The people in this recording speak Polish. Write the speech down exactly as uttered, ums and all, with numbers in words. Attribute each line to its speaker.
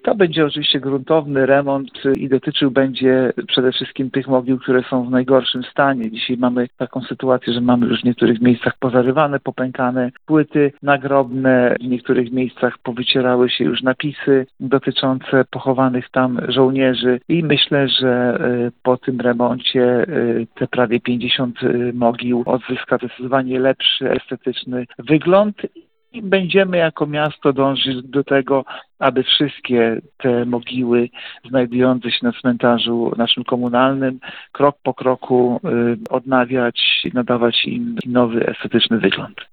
Speaker 1: To będzie oczywiście gruntowny remont i dotyczył będzie przede wszystkim tych mogił, które są w najgorszym stanie. Dzisiaj mamy taką sytuację, że mamy już w niektórych miejscach pozarywane, popękane płyty nagrobne, w niektórych miejscach powycierały się już napisy dotyczące pochowanych tam żołnierzy i myślę, że po tym remoncie te prawie pięćdziesiąt mogił odzyska zdecydowanie lepszy, estetyczny wygląd. I będziemy jako miasto dążyć do tego, aby wszystkie te mogiły znajdujące się na cmentarzu naszym komunalnym krok po kroku odnawiać i nadawać im nowy, estetyczny wygląd.